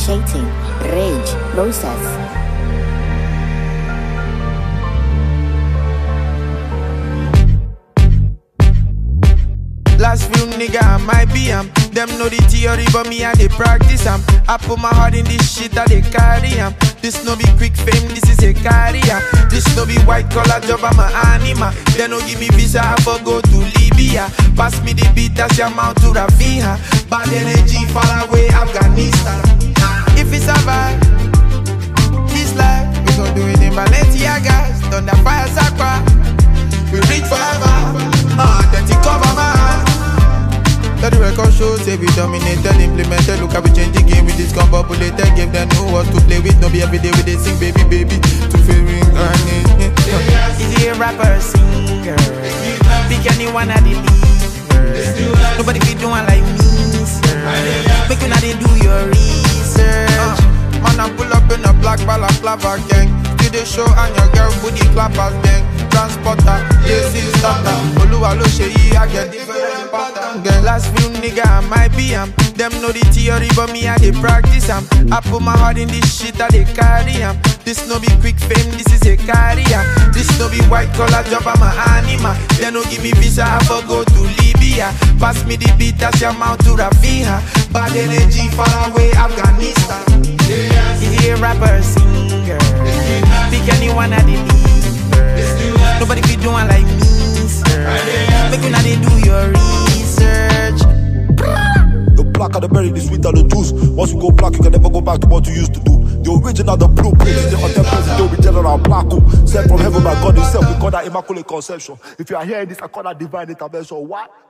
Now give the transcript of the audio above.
Initiating rage process. Last few nigga I might be them know the theory but me I they practice I put my heart in this shit I they carry This no be quick fame, this is a career. This no be white collar job, I'm an animal. They no give me visa, I for go to Libya. Pass me the beat, that's your mouth to Rafiha. Bad energy, far away, Afghanistan. If it's a vibe, this life, we gon' do it in Balenciagas. Thunder fire Sakra, we reach forever. Dirty cover man. Let the record show, say we dominated, implemented. Look how we change the game with this compopulated. Give them know what to play with. No be every day we they sing baby baby to feel ring granny. Is he a rapper, singer? Pick anyone at the leader. Nobody be doing like me, sir. Make you not they do your research. Man, I pull up in a black balaclava gang. Do the show and your girl booty clappers gang. Transporter, this is starter. Oluwa lo sheyi, I get different pattern. Gang last few nigga I might be them know the theory but me I they practice I put my heart in this shit I they carry This no be quick fame, this is a career. This no be white collar job, I'm an animal. They no give me visa, I for go to Libya. Pass me the beat, that's your mouth to Rafiha. Bad energy, far away, Afghanistan. Is he a rapper, singer? Pick anyone at the leader. Nobody be doing like me, sir. Make you not they do your research. The black of the berry, the sweet of the juice. Once you go black, you can never go back to what you used to do. The original, the blueprint, the contemporary, the original black hole. Sent from heaven by God himself, we call that immaculate conception. If you are hearing this, I call that divine intervention. What?